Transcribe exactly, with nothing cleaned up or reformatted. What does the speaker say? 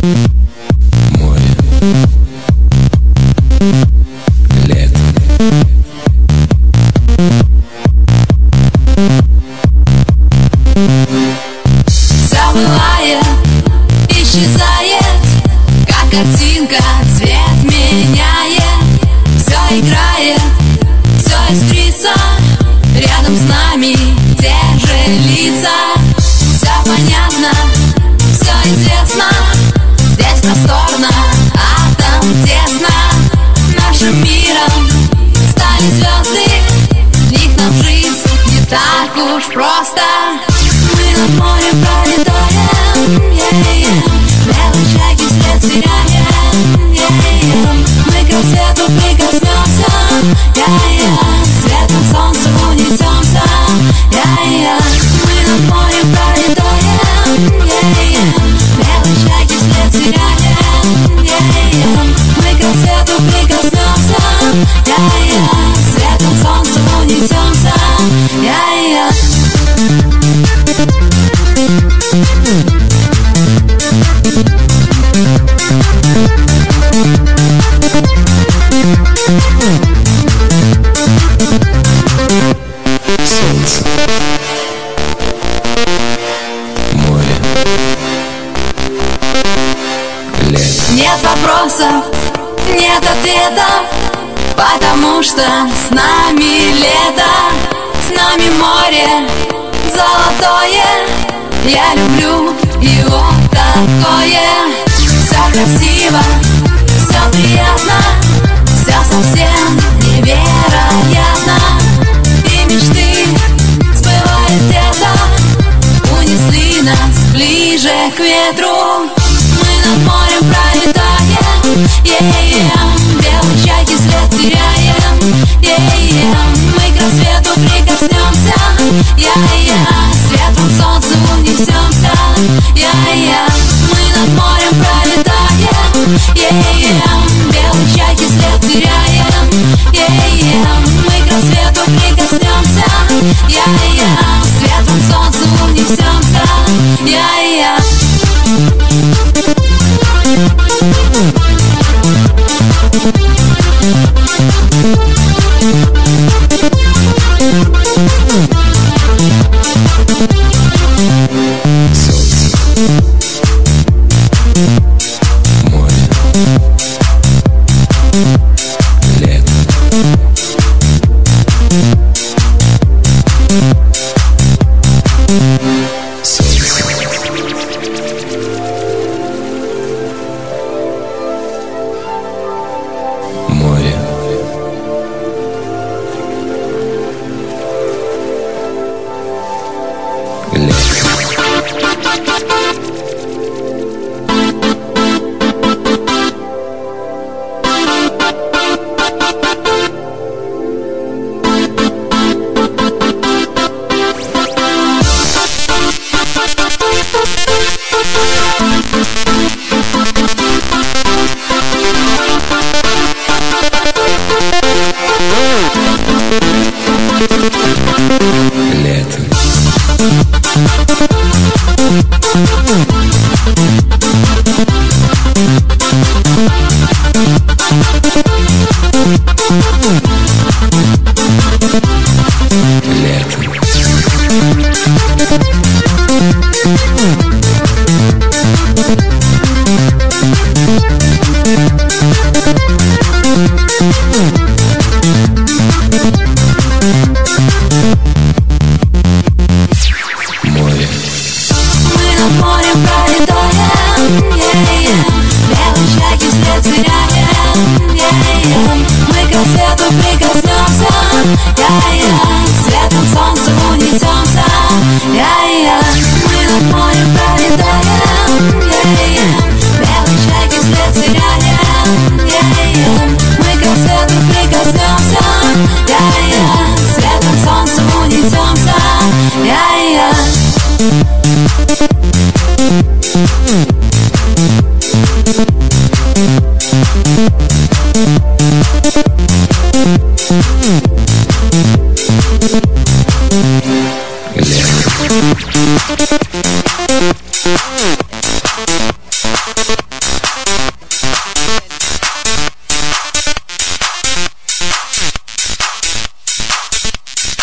Море, лето, все бывает, исчезает, как картинка, цвет меняет. Все играет, все искрится, рядом с нами те же лица. Все понятно, все известно, здесь просторно, а там тесно. Нашим миром стали звезды, в них нам жизнь не так уж просто. Мы над морем пролетаем, yeah-yeah. Белые шаги след теряем, yeah-yeah. Мы к рассвету прикоснемся, yeah-yeah. Светом солнца унесемся, yeah-yeah. Мы над морем пролетаем, yeah-yeah. Белые шаги след теряем, yeah-yeah. Мы к рассвету прикоснемся, yeah-yeah. Светом солнца унесемся, yeah-yeah. солнце, море, лето. Нет вопросов, нет ответов, потому что с нами лето, с нами море золотое. Я люблю его такое. Все красиво, все приятно, все совсем невероятно. И мечты сбывались где-то, унесли нас ближе к ветру. Мы над морем пролетаем, yeah-yeah. Белые чайки след теряем, yeah-yeah. Мы к рассвету прикоснемся, yeah-yeah. Светом солнца унесемся, yeah-yeah. Мы над морем пролетаем, yeah-yeah. Белые чайки след теряем, yeah-yeah. Мы к рассвету прикоснемся, yeah-yeah. Светом солнца унесемся, yeah-yeah. Солнце, море, лето. Солнце, море, лето. Лето. Лето. Море. Мы над морем пролетаем, yeah-yeah. Белые чайки след теряем, yeah-yeah. Мы к рассвету прикоснемся, yeah-yeah. Светом солнца унесемся, yeah-yeah. Мы над морем пролетаем, yeah-yeah. Белые чайки след теряем, yeah-yeah. Мы к рассвету прикоснемся, yeah-yeah. Светом солнца унесемся, yeah-yeah. Лето.